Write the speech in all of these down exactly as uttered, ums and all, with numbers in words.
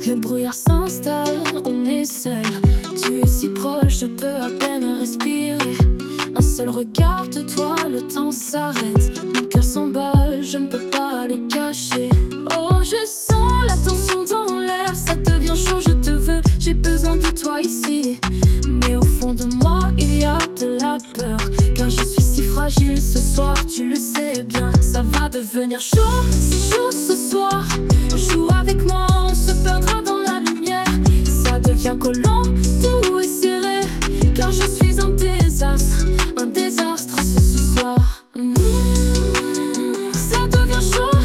Le brouillard s'installe, on est seul. Tu es si proche, je peux à peine respirer. Un seul regard de toi, le temps s'arrête. Mon cœur s'emballe, je ne peux pas le cacher. Oh, je sens la tension dans l'air, ça devient chaud, je te veux. J'ai besoin de toi ici. Mais au fond de moi, il y a de la peur, car je suis si fragile ce soir, tu le sais bien. Ça va devenir chaud, si chaud ce soir. Joue avec moi, on se perdra dans la lumière. Ça devient collant, tout est serré, car je suis un désastre, un désastre ce, ce soir. Mmh. Ça devient chaud,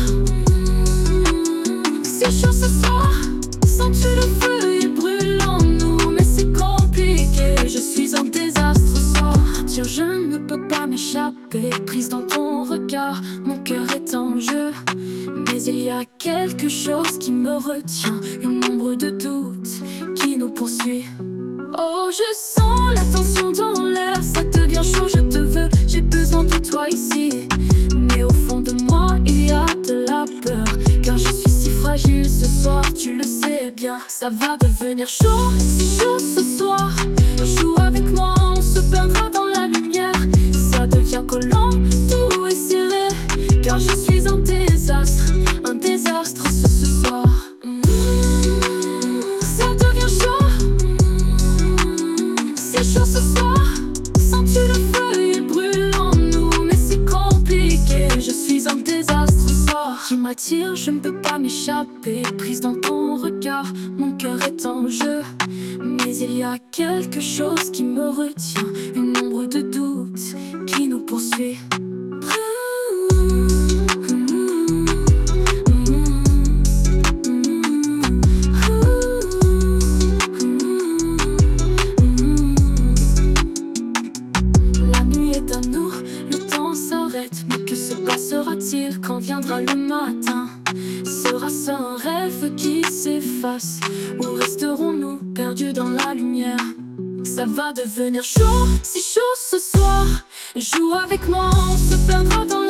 c'est chaud ce soir. Sens-tu le feu, il brûle en nous, mais c'est compliqué. Je suis un désastre ce soir. Tiens, je ne peux pas m'échapper, prise dans ton regard, mon cœur est en jeu. Mais il y a quelque chose qui me retient, une ombre de doute qui nous poursuit. Oh, je sens la tension dans l'air, ça devient chaud, je te veux, j'ai besoin de toi ici. Mais au fond de moi, il y a de la peur, car je suis si fragile ce soir, tu le sais bien. Ça va devenir chaud, si chaud ce soir. Joue avec moi, on se perdra dans la lumière. Ça devient collant, tout est serré, car je suis un désastre, un désastre ce, ce soir. Mmh. Ça devient chaud, c'est chaud ce soir. Sens-tu le feu, il brûle en nous, mais c'est compliqué. Je suis un désastre ce soir. Qui m'attire, je ne peux pas m'échapper, prise dans ton regard, mon cœur est en jeu. Mais il y a quelque chose qui me retient, une ombre de doute qui nous poursuit. Mais que se passera-t-il quand viendra le matin? Sera-ce un rêve qui s'efface, ou resterons-nous perdus dans la lumière? Ça va devenir chaud, si chaud ce soir. Joue avec moi, on se perdra dans